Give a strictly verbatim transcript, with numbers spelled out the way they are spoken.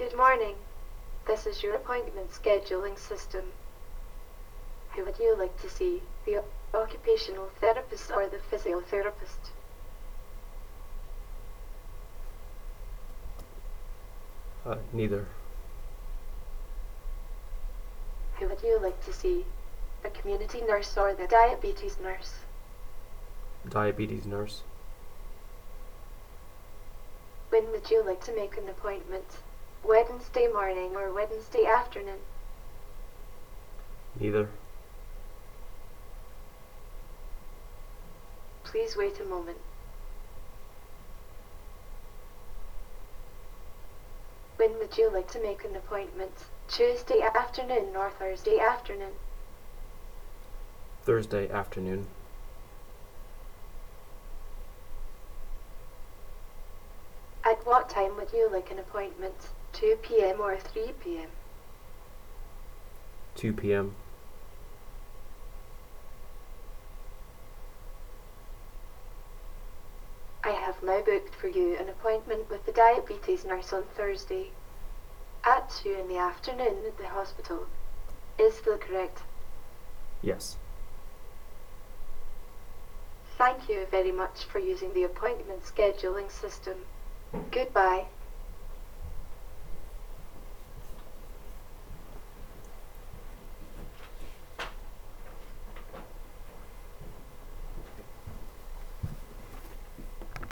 Good morning. This is your appointment scheduling system. Who would you like to see, the occupational therapist or the physiotherapist? Uh, neither. Who would you like to see, the community nurse or the diabetes nurse? Diabetes nurse. When would you like to make an appointment? Wednesday morning or Wednesday afternoon? Neither. Please wait a moment. When would you like to make an appointment? Tuesday afternoon or Thursday afternoon? Thursday afternoon. At what time would you like an appointment? two p m or three p m? two p m I have now booked for you an appointment with the diabetes nurse on Thursday at two in the afternoon at the hospital. Is that correct? Yes. Thank you very much for using the appointment scheduling system. Goodbye.